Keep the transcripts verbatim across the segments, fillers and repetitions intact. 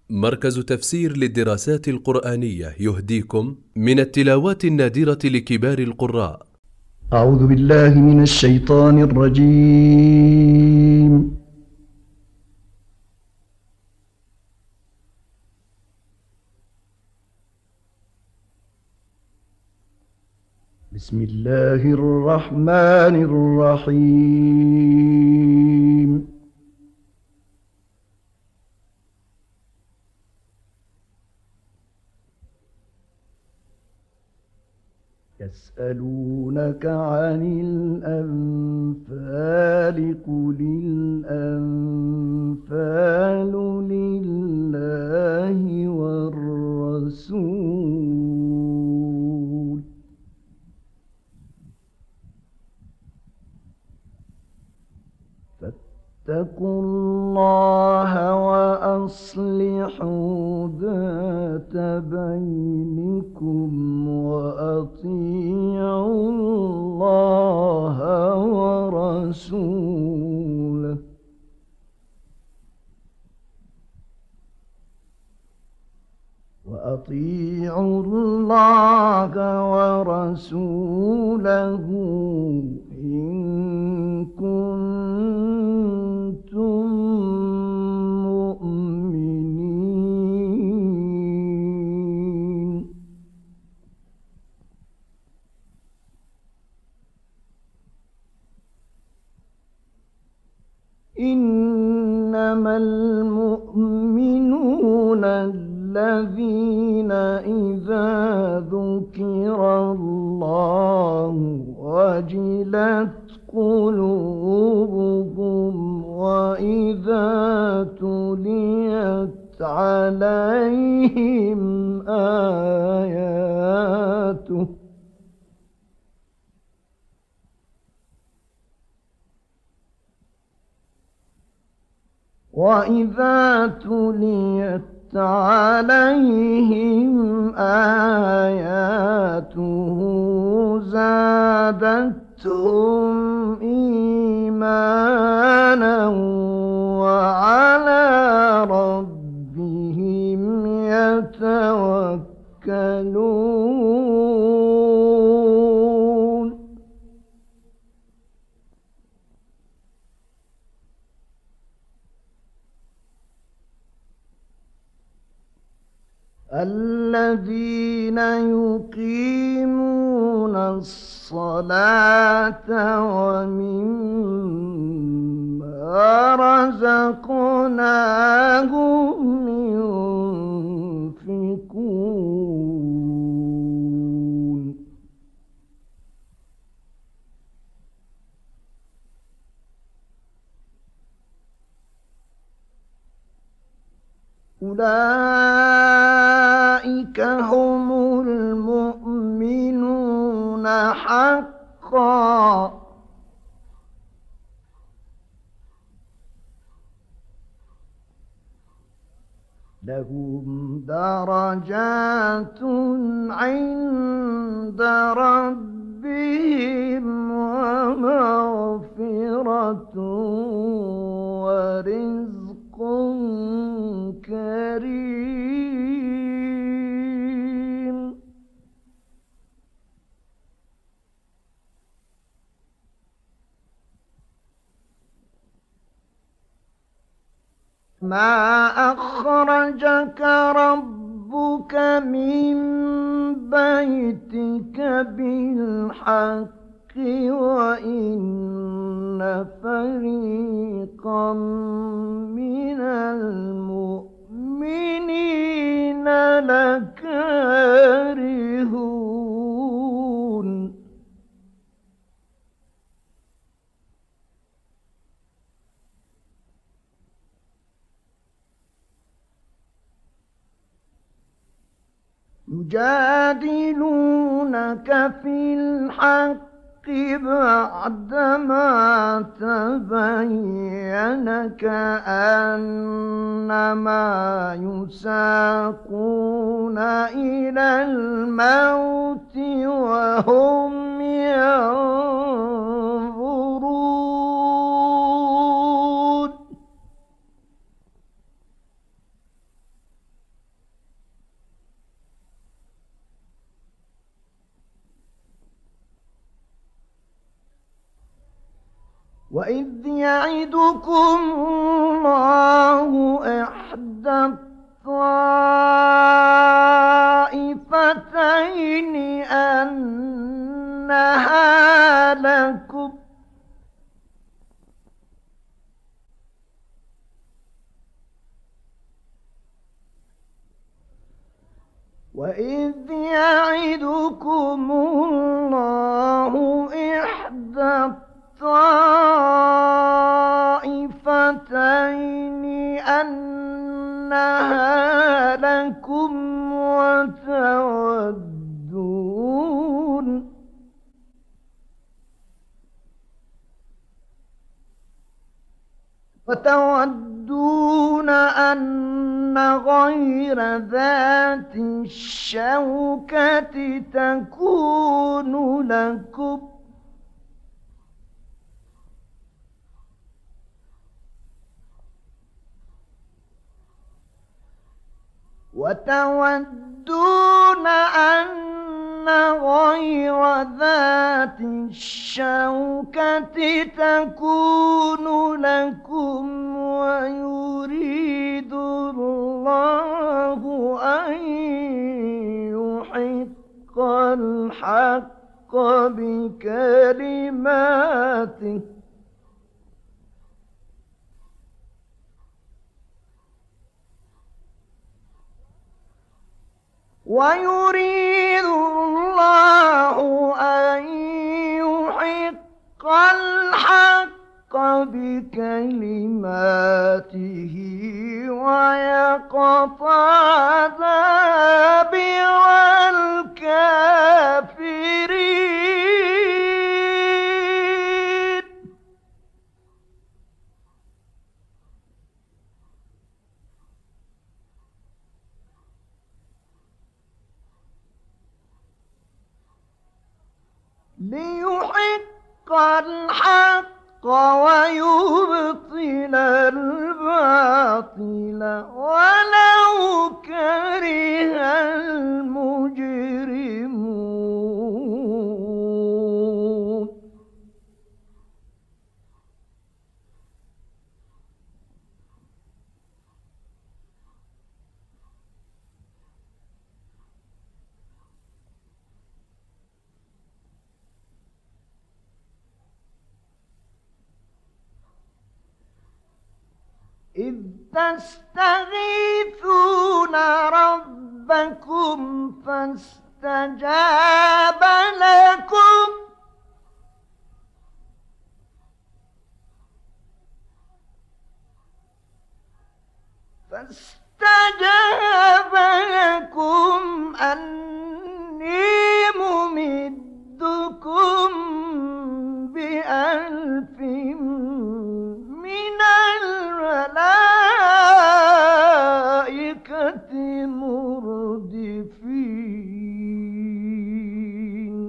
مركز تفسير للدراسات القرآنية يهديكم من التلاوات النادرة لكبار القراء. أعوذ بالله من الشيطان الرجيم. بسم الله الرحمن الرحيم. يسألونك عن الأنفال قل الأنفال لله والرسول فاتقوا الله وأصلحوا ذات بينكم وأطيعوا الله ورسوله وأطيعوا الله ورسوله إن كنتم مؤمنين. إنما المؤمنون الذين إذا ذكر الله وجلت قلوبهم وإذا تليت عليهم آياته وإذا تليت عليهم آياته زادتهم إيمانا وعلى ربهم يتوكلون. الذين يقيمون الصلاة ومما رزقناهم ينفقون. أولئك هم المؤمنون حقا لهم درجات عند ربهم ومغفرة ورزق كريم. ما أخرجك ربك من بيتك بالحق وإن فريقا من المؤمنين لكارهون. يجادلونك في الحق بعدما تبين كأنما يساقون إلى الموت وهم ينظرون. وإذ يعدكم الله إحدى الطائفتين أنها لكم وإذ يعدكم الله إحدى الطائفتين أنها لكم وتودون وتودون أن غير ذات الشوكة تكون لكم وتودون أن غير ذات الشوكة تكون لكم ويريد الله أن يحق الحق بكلماته ويريد الله أن يحق الحق بكلماته ويقطع دابر الكافرين ليحق الحق ويبطل الباطل ولو كره المجرمون إذ تستغيثون ربكم فاستجاب لكم فاستجاب لكم أني ممدكم بألف من الملائكة مردفين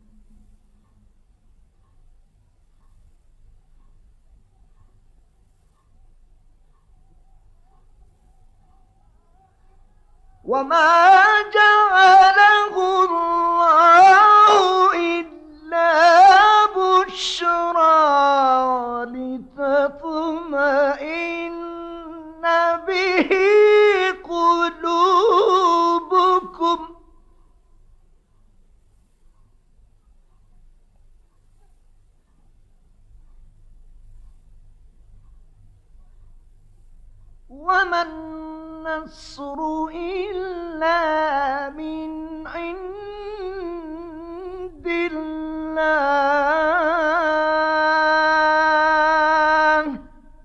وما جعله الله إلا بشرى لتطمئن به قلوبكم وما النصر إلا من عند الله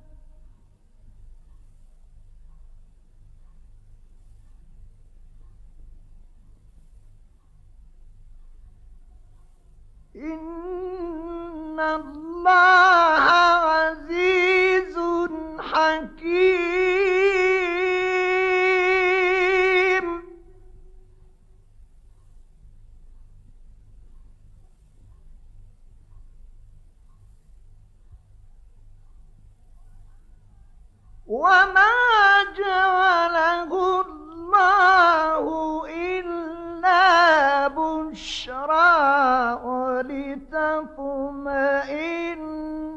إن الله عزيز حكيم وما جعله الله إلا بشرى ولتطمئن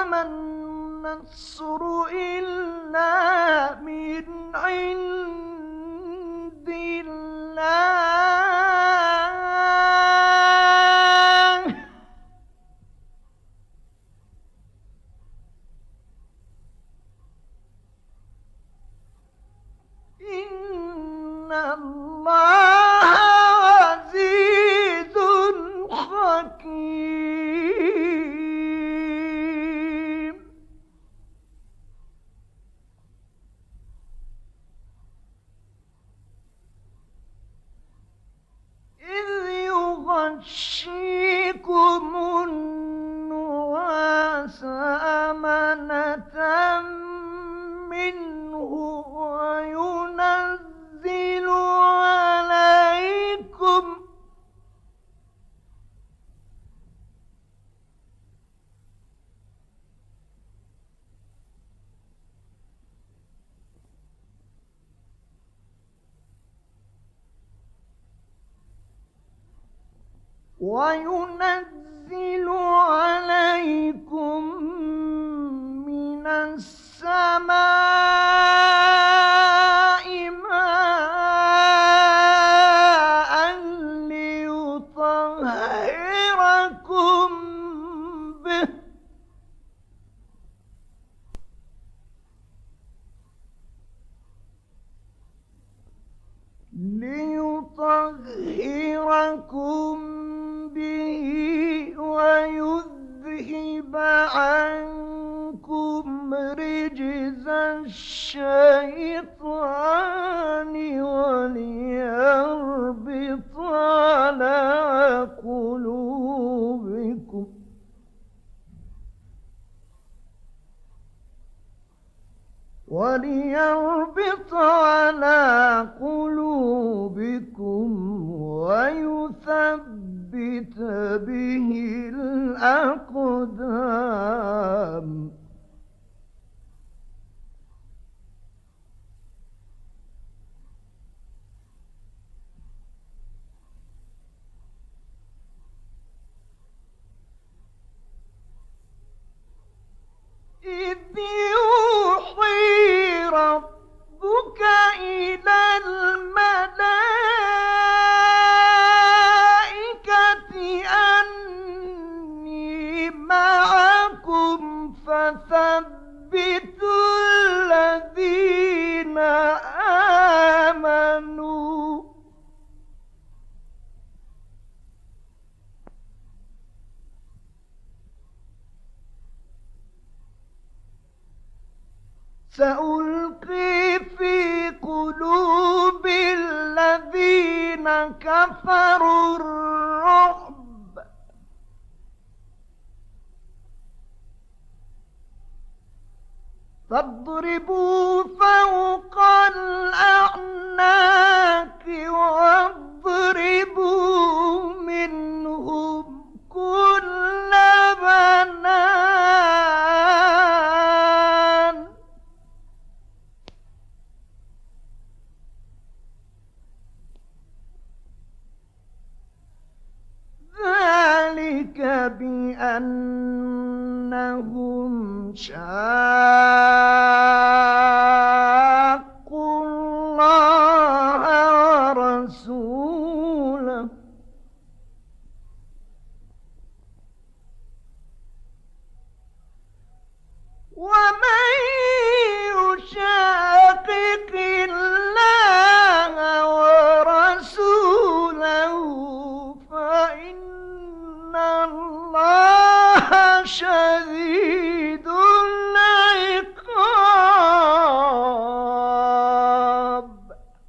وما النصر إلا من عند الله إن الله عزيز حكيم. إذ يغشيكم النعاس أمنة منه وينزل عليكم وينزل عليكم من السماء ماء ليطهركم به ليطهركم به ويذهب عنكم رجز الشيطان وليربط على قلوبكم وليربط على قلوبكم ويثبت به الأقدام. إذ يوحي ربك إلى الملائكة أني معكم فثبتوا الذين آمنوا سألقي في قلوب الذين كفروا الرعب فاضربوا فوق الأعناق واضربوا منهم كل بنان. ذلك بأنهم شاقوا الله ورسوله ومن يشاقق الله ورسوله فإن الله شديد العقاب.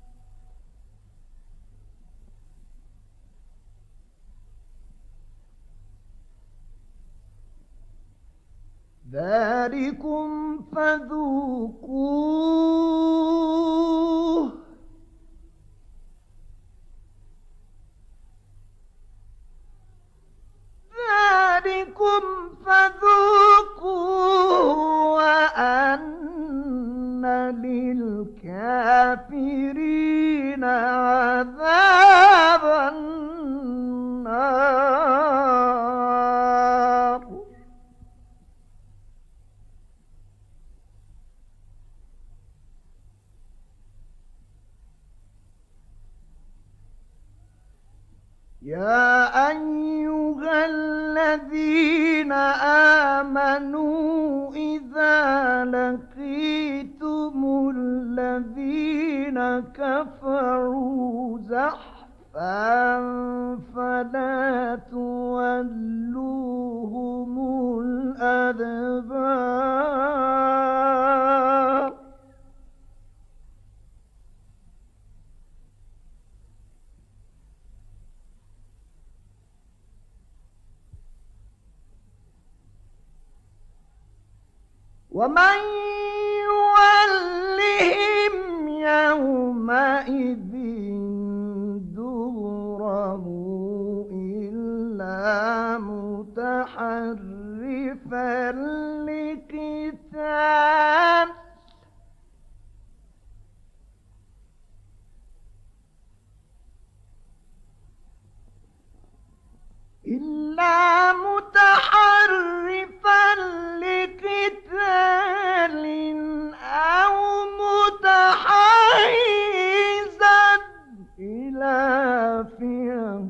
ذلكم فذوقوه ذلكم فذوقوه وأن للكافرين عذاب النار. يا أيها الذين آمنوا إذا لقيتم الذين كفروا زحفا فلا تولوهم الأدبار ومن يولهم يومئذ دبره إلا متحرفا لقتال إلا متحرفا لقتال أو متحيزا إلى فئة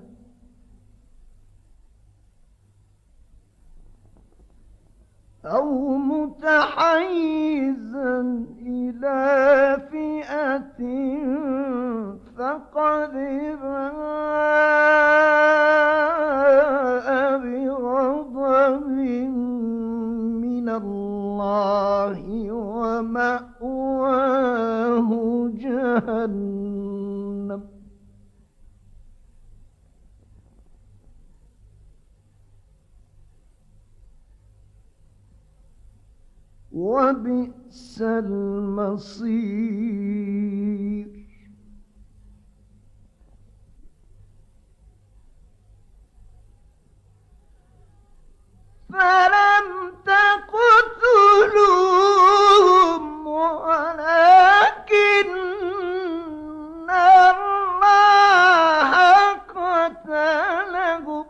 أو متحيزا إلى فئة فقد باء بغضب من الله ومأواه جهنم وبئس المصير فلم تقتلوهم ولكن الله قتلهم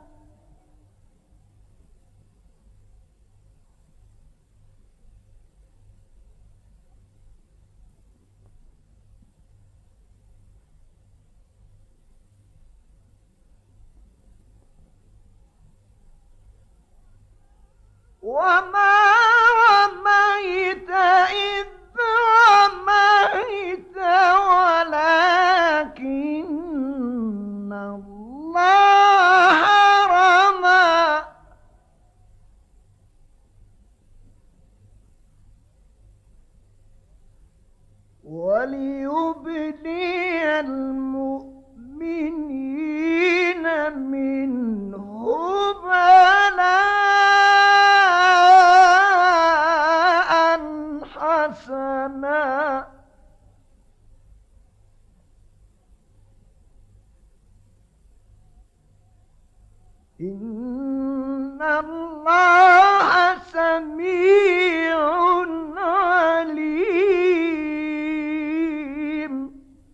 وما رميت إذ رميت ولكن الله رمى وليبلي المؤمنين منه بلاء حسنا إن الله سميع عليم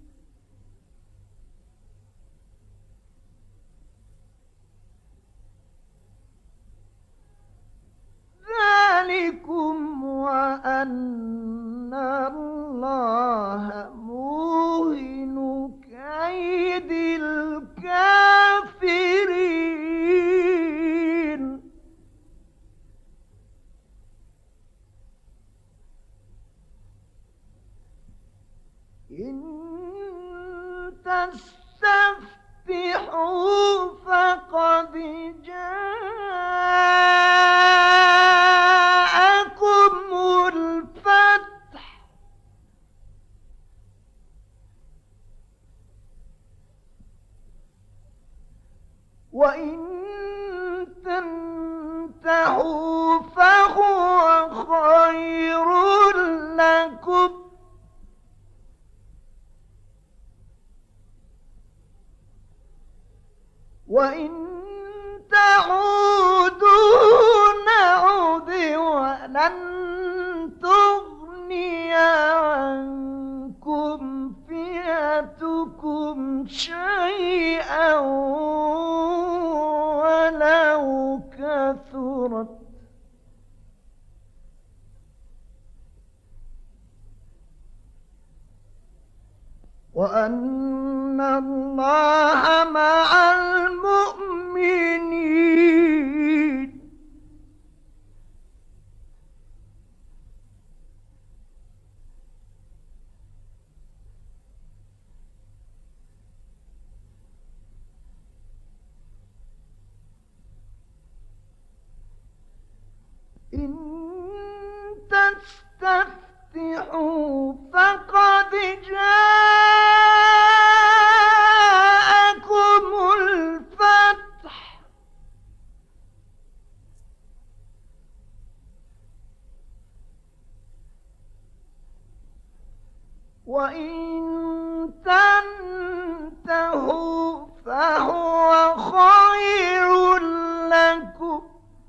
ذلكم وأن الله موهن كيد الكافرين إن تستفتحوا فقد جاءكم الفتح وإن تنتهوا فهو خير لكم وإن تعودوا نعد ولن تغني عنكم فئتكم شيئا ولو كثرت وأن الله مع المؤمنين تستفتحوا فقد جاءكم الفتح وإن تنتهوا فهو خير لكم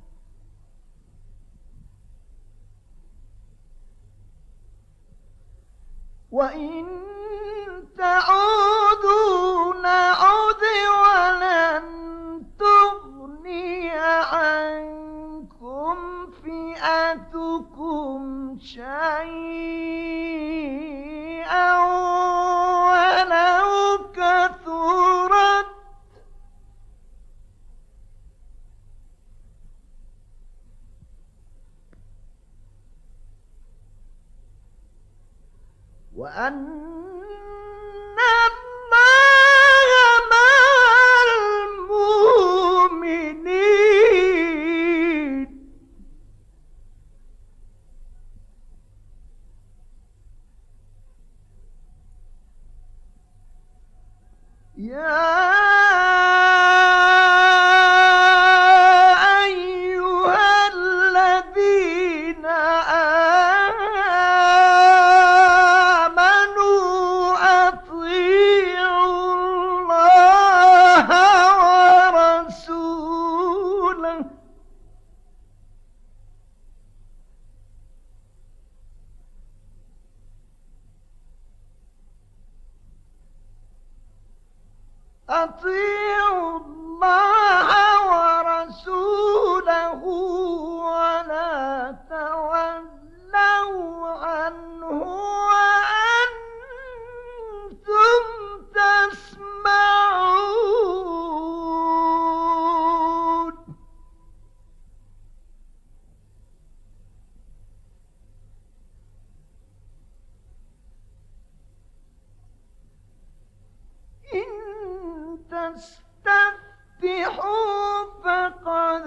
وإن تعودوا نعد ولن تغني عنكم فئتكم شيئا ولو كثرت وأن الله مع المؤمنين يا أيها الذين آمنوا أطيعوا الله ورسوله أطيعوا الله ورسوله ولا تولوا عنه وأنتم تسمعون إن تستفتحوا فقد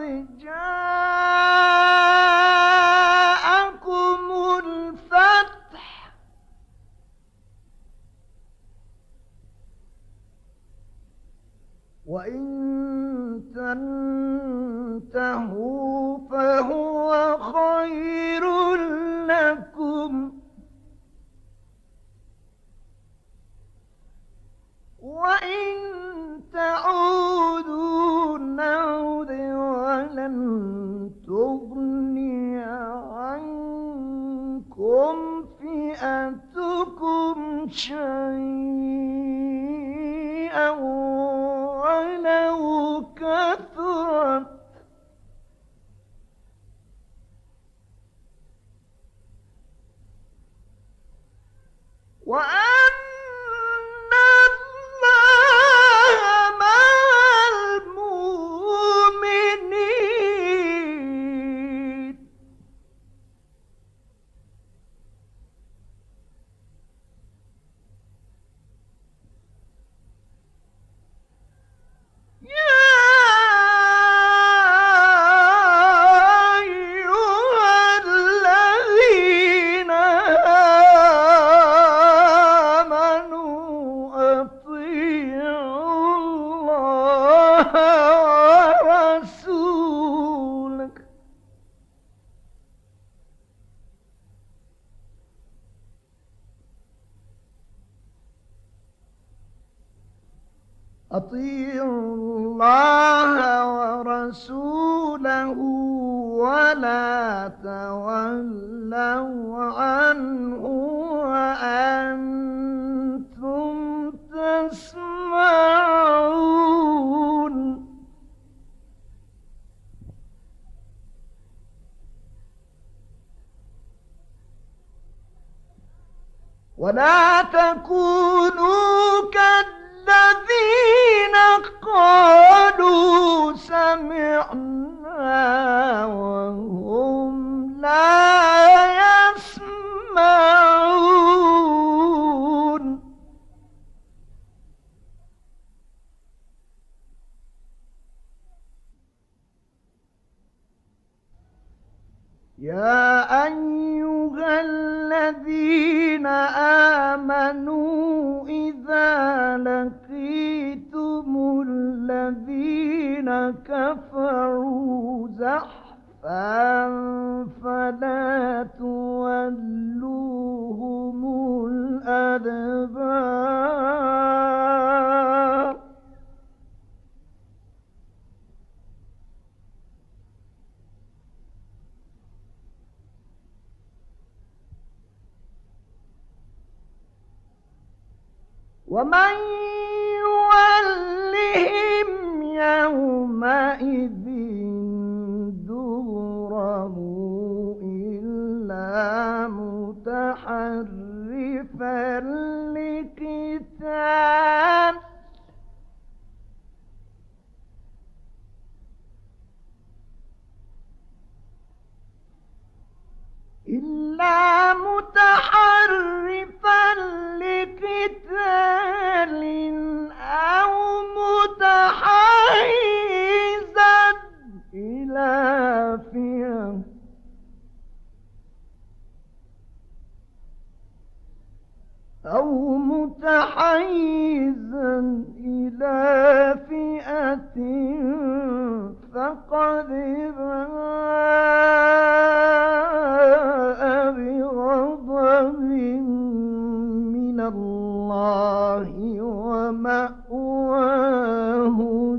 جاءكم الفتح وإن تنتهوا فهو خير لكم وإن تعودوا نعد ولن تغني عنكم فئتكم شيئا ولو كثرت وأن ورسولك أطيعوا الله ورسوله ولا تولوا عنه وأنتم تسمعون ولا تكونوا كالذين قالوا سمعنا وهم لا يسمعون يا أيها الذين آمنوا إذا لقيتم الذين كفروا زحفا فلا تولوهم الأدبار ومن يولهم يومئذ دبره إلا متحرفا لقتال إلا متحرفا لقتال أو متحيزا إلى فئة أو متحيزا إلى فئة فقد باء بغضب من الله ومأواه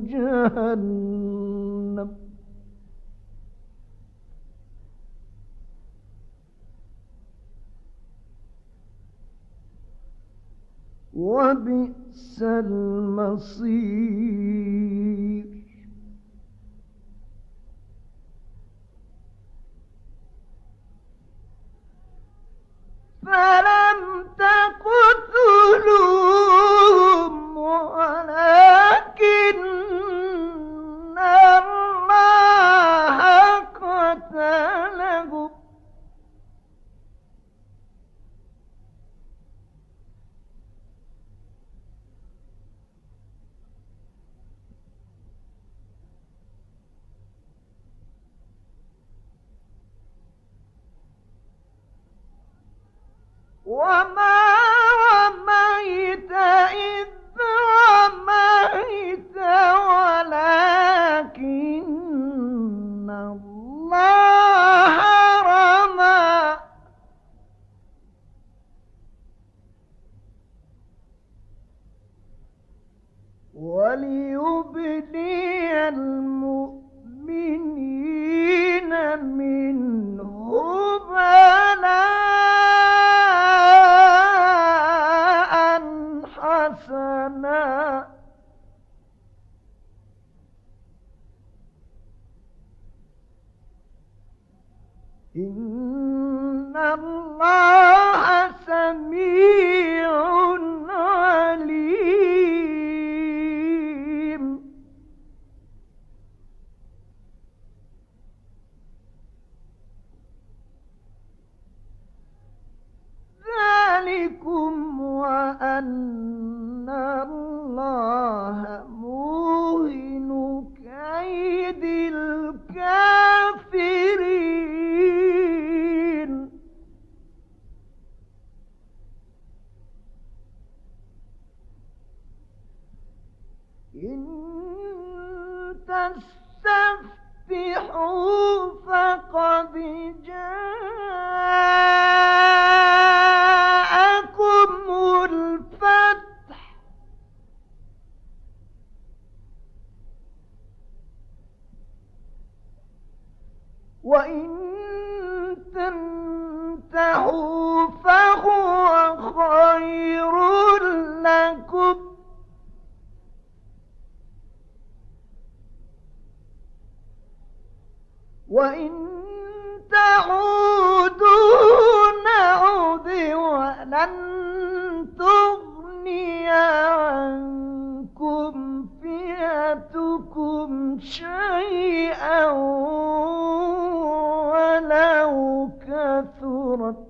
جهنم وبئس المصير فلم تقتلوهم ولكن الله قتلهم وما رميت إذ رميت ولكن الله رمى وليبلي المؤمنين منه بلاء حسنا إن الله سميع عليم ذلكم وأن الله موهن كيد الكافرين إن تستفتحوا فقد جاءكم الفتح وإن تنتهوا فهو خير لكم وإن تعودوا نعد ولن تغني عنكم فئتكم شيئا ولو كثرت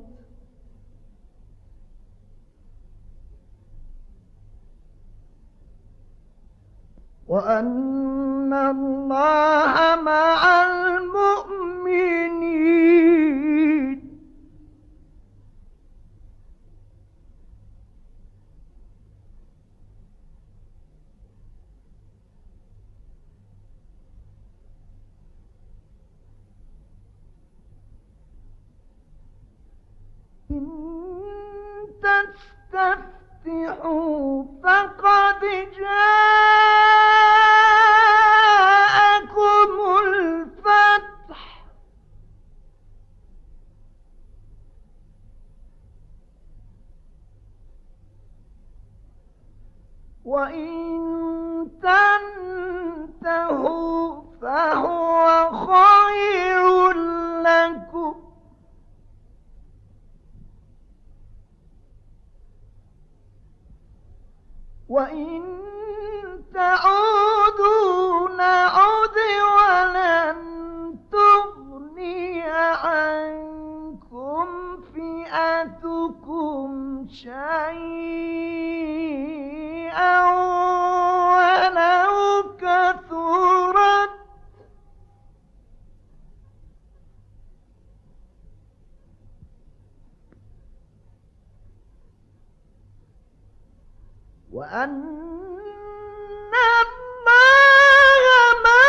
وأن الله مع المؤمنين تستفتحوا فقد جاءكم الفتح وإن تنتهوا فهو خير لكم وإن تعودوا نعد ولن تغني عنكم فئتكم شيئا ولو كثرت وأن الله مع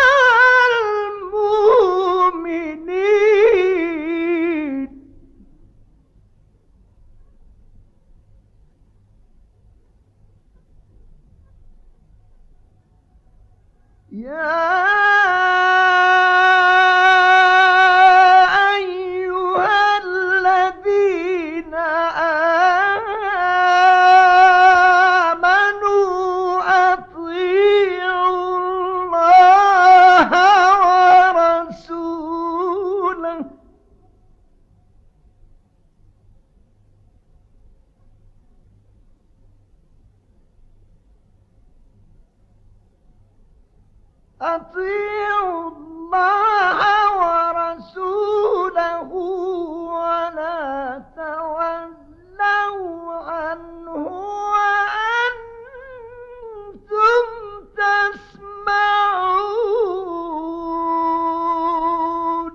المؤمنين يا أيها الذين آمنوا أطيعوا الله ورسوله أطيعوا الله ورسوله ولا تولوا عنه وأنتم تسمعون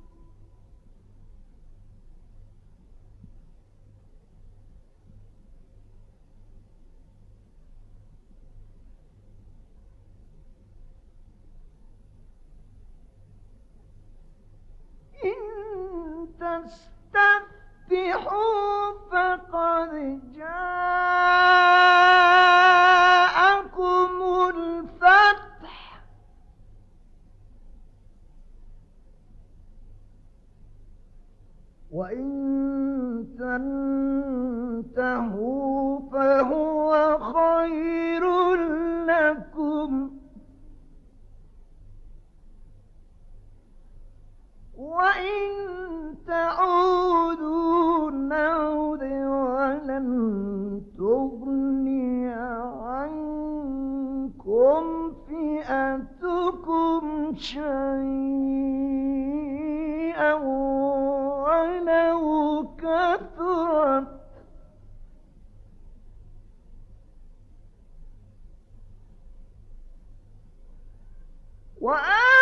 إن تستفتحوا فقد جاءكم الفتح وإن تنتهوا فهو خير لكم وإن تعودوا نعد ولن تغني عنكم فئتكم شيئا ولو كثرت وأن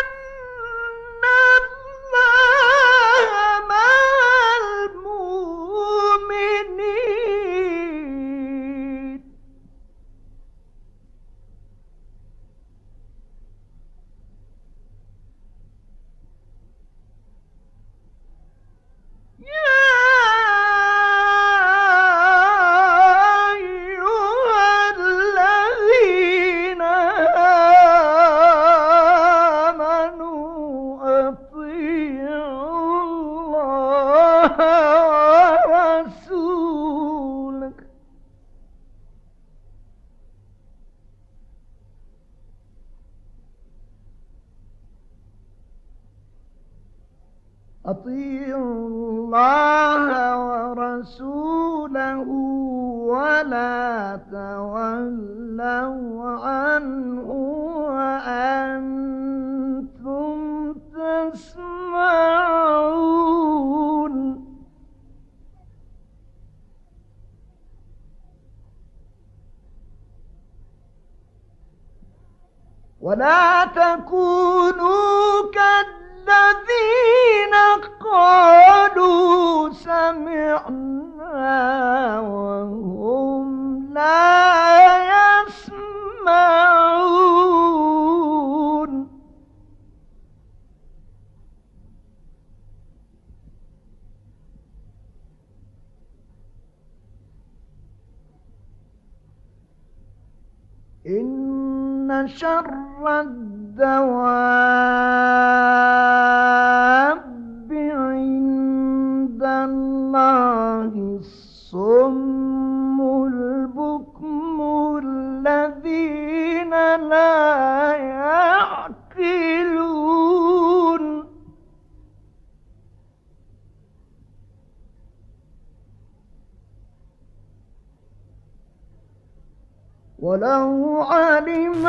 أطيعوا الله ورسوله ولا تولوا عنه وأنتم تسمعون ولا تكونوا كالذين قالوا سمعنا وهم لا يسمعون شر الدواب عند الله الصم البكم الذين لا يعقلون ولو علم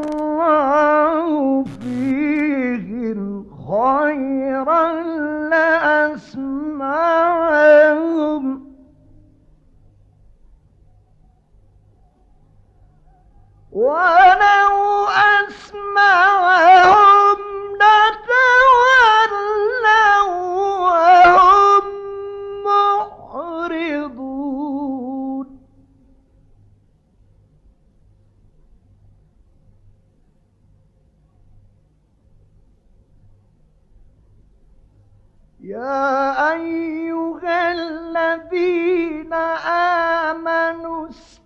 الله فيهم خيرا لأسمعهم ولو أسمعهم لتولوا وهم معرضون يا أيها الذين آمنوا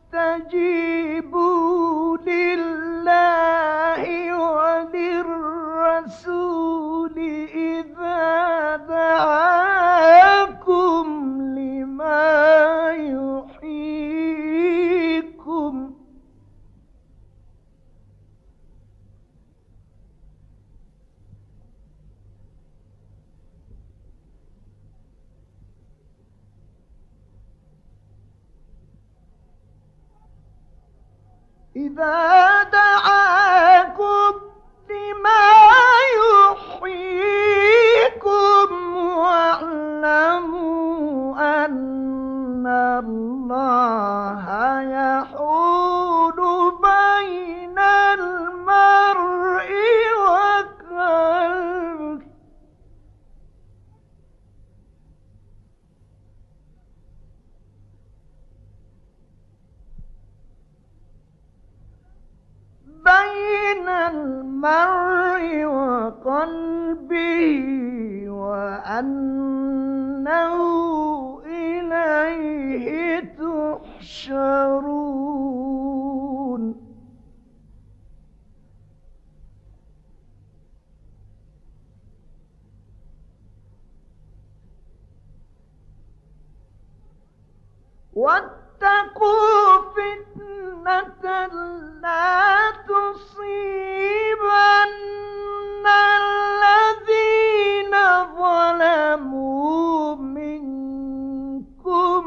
استجيبوا لله وللرسول إذا دعاكم لما يحييكم إذا دعاكم لما يحييكم واعلموا أن الله يحول بين المرء وقلبه بين المرء وقلبه وأنه إليه تحشرون واتقوا فتنة لا تصيبن الذين ظلموا منكم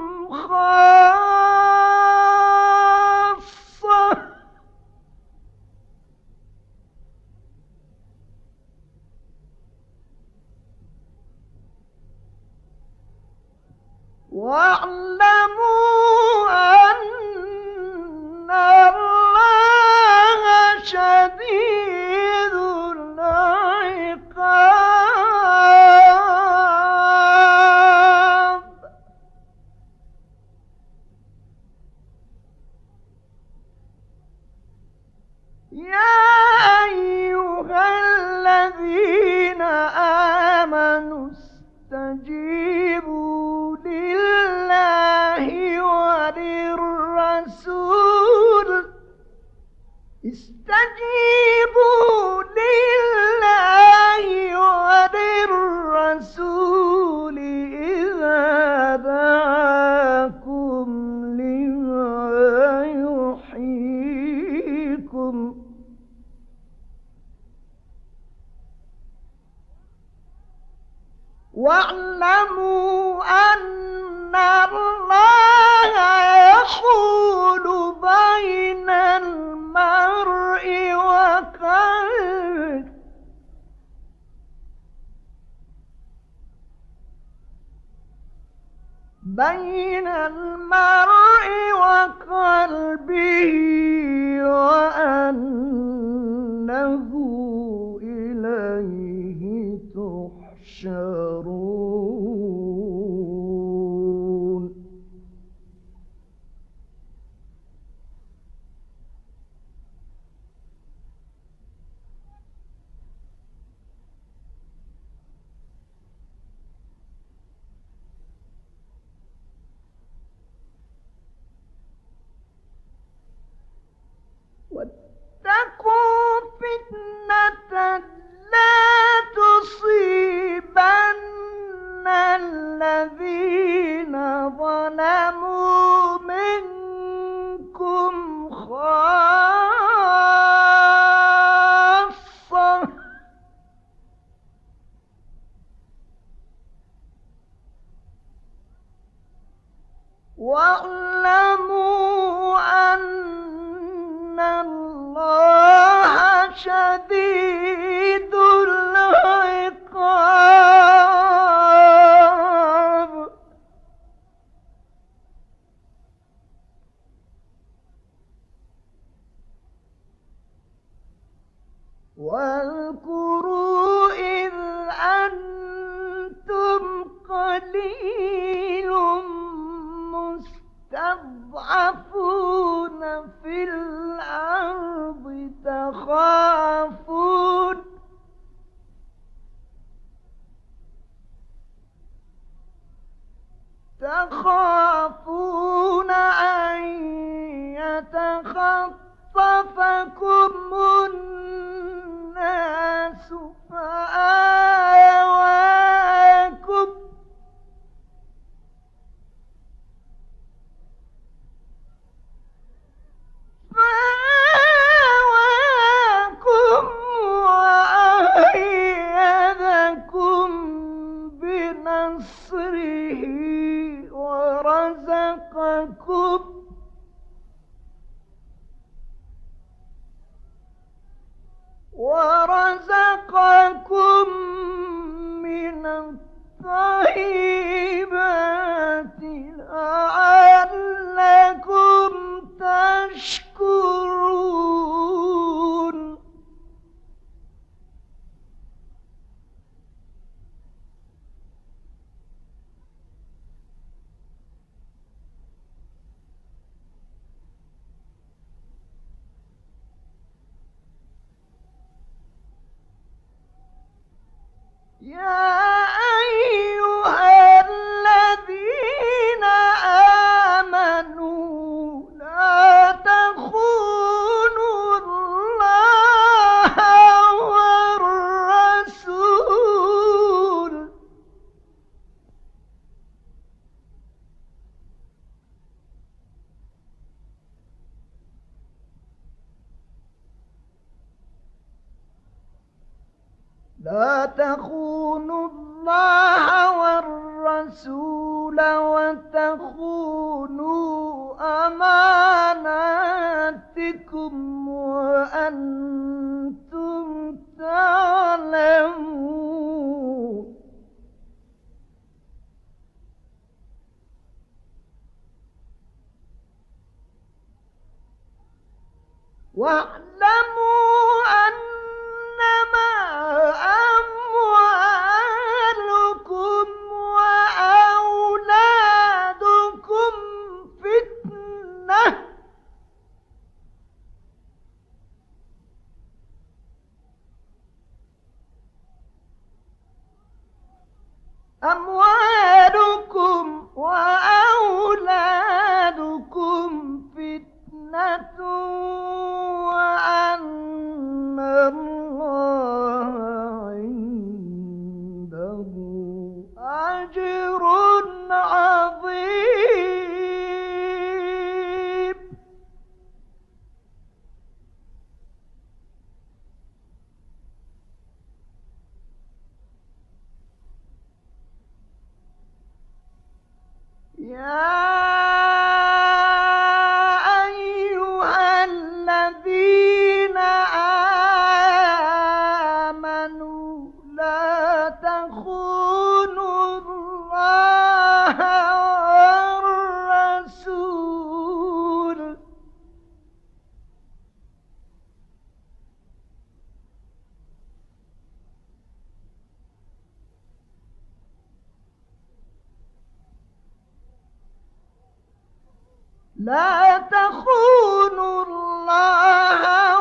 خاصة واعلموا أن الله شديد العقاب يا أيها الذين آمنوا استجيبوا لله وللرسول استجيبوا لله وللرسول إذا دعاكم لما يحييكم واعلموا أن الله يحول بين المرء وقلبه بين المرء وقلبه وأنه إليه تحشرون واتقوا شديد العقاب. واذكروا إذ أنتم قليل مستضعفون في الأرض تخافون تخافون أن يتخطفكم الناس فآواكم فآواكم وأيدكم بنصره ورزقكم ورزقكم من الطيبات لعلكم تشكرون. يا أيها الذين آمنوا لا تخونوا الله والرسول لا تخونوا الله والرسول وتخونوا أماناتكم وأنتم تعلمون. واعلموا أنما أموالكم وأولادكم فتنة أموالكم وأولادكم فتنة وأن الله عنده أجر عظيم. يا أيها الذين آمنوا لا تخونوا الله والرسول لا تخونوا الله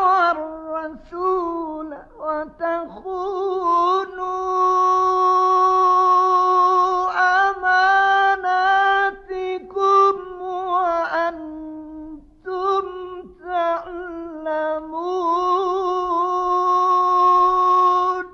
والرسول وتخونوا أماناتكم وأنتم تعلمون.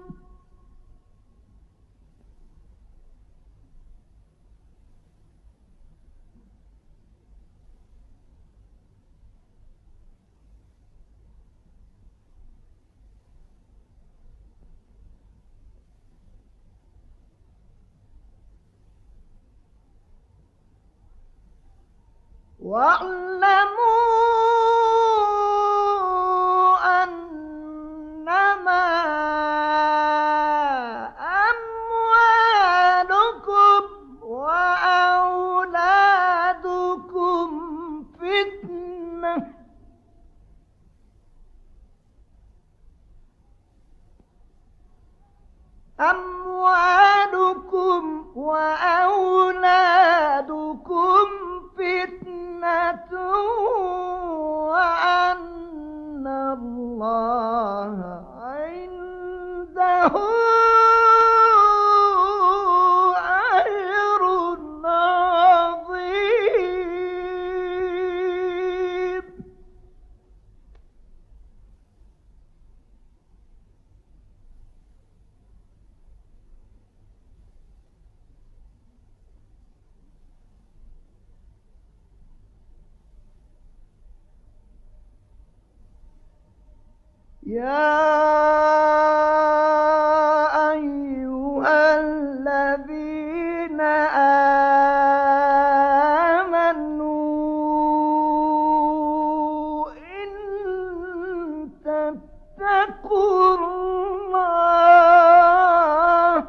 واعلموا أنما إنما أموالكم وأولادكم فتنة أموالكم وأولادكم فتنة وأن الله عنده أجر عظيم. يا أيها الذين آمنوا إن تتقوا الله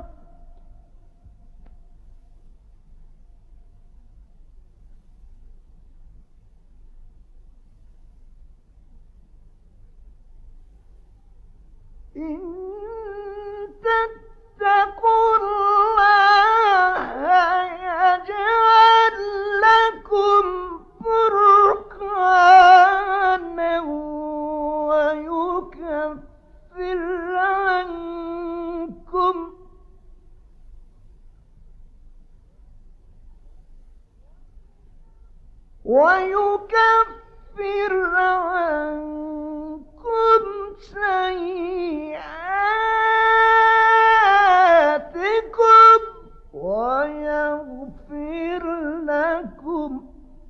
إن تتقوا الله يجعل لكم فرقانا ويكفر عنكم ويكفر عنكم سيئاتكم ويغفر لكم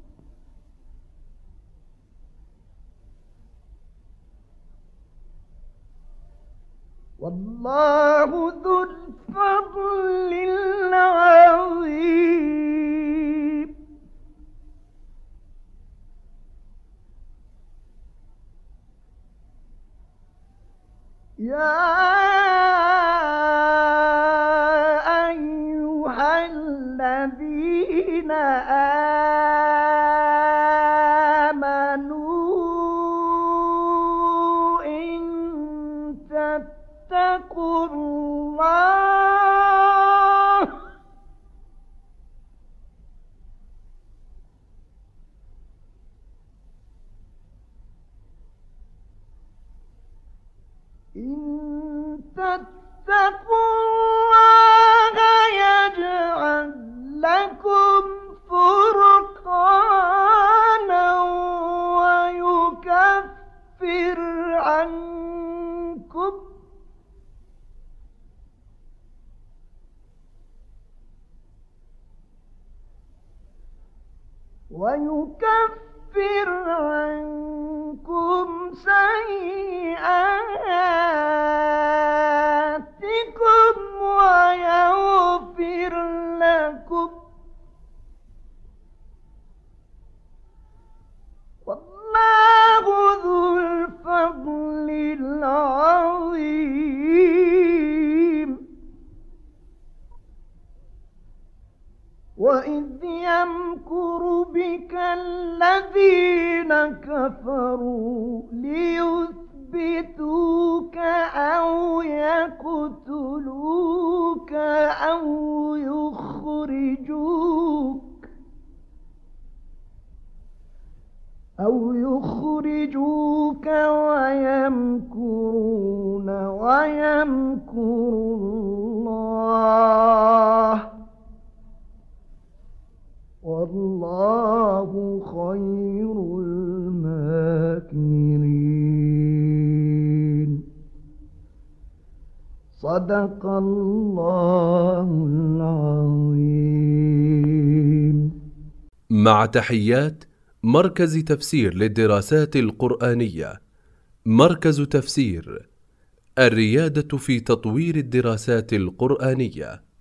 والله ذو الفضل العظيم. يا أيها الذين آمنوا إن تتقوا الله إن تتقوا الله يجعل لكم فرقانا ويكفر عنكم ويكفر عنكم سيئاتكم ويغفر لكم والله ذو الفضل العظيم. وإذ يمكر بك الذين كفروا ليثبتوك أو يقتلوك أو يخرجوك أو يخرجوك ويمكرون ويمكر الله والله خير الماكرين. صدق الله العظيم. مع تحيات مركز تفسير للدراسات القرآنية. مركز تفسير، الريادة في تطوير الدراسات القرآنية.